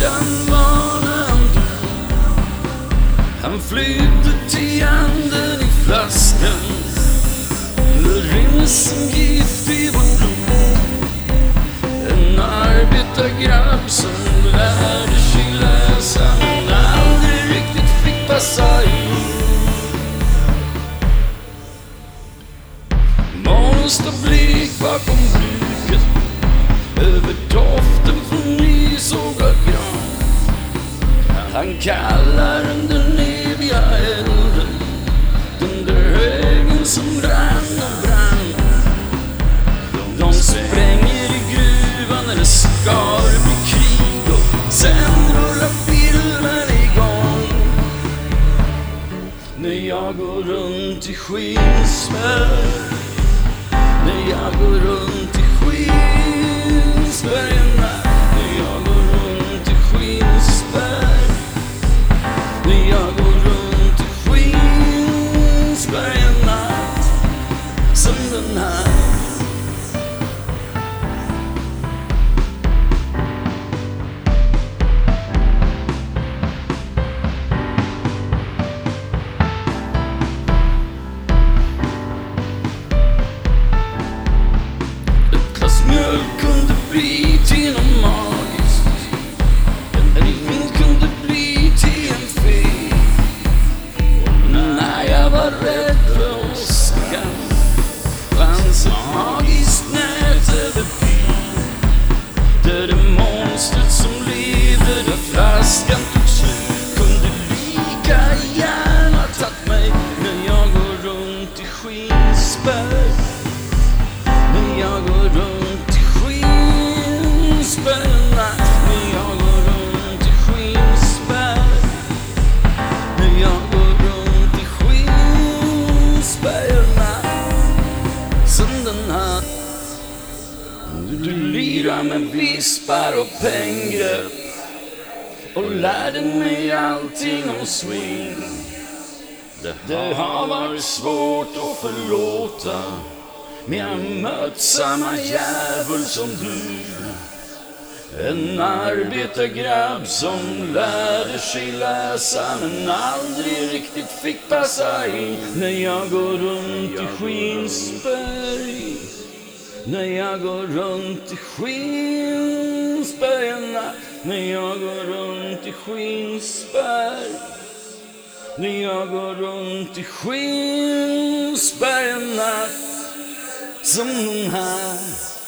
farsan var han dog. Han flydde till anden i flaskan. Det rinner som gift i vårt blod. En arbetargrabb som lärde sig läsa men aldrig riktigt fick passa in. Morgon står blek bakom bruket över doften från nysågad gran. Han kallar den eviga elden, den där högen som brann och brann. De spränger i gruvan när det ska bli krig och sen rullar filmen igång. När jag går runt i Skinsberg, när jag går runt i Skinsberg, när jag går runt i Skinsberg, när jag går runt i Skinsberg en natt som den här. Mjölk kunde bli till något magiskt. En vind kunde bli till en fe. När jag var rädd för åskan fanns ett magiskt nät över byn. Där det monstret som levde där flaskan tog slut kunde lika gärna tagit mig. När jag går runt i Skinsberg, när jag går runt i Skinsberg en natt, när jag går runt i Skinsberg, när jag går runt i Skinsberg en natt som den här. Du lirar med vispar och penggrepp och lärde mig allting om swing. Det har varit svårt att förlåta, men jag mött samma djävul som du. En arbetargrabb som lärde sig läsa men aldrig riktigt fick passa in. När jag går runt i Skinsberg, när jag går runt i Skinsberg en natt, när jag går runt i Skinsberg, när jag går runt i Skinsberg en natt som den här.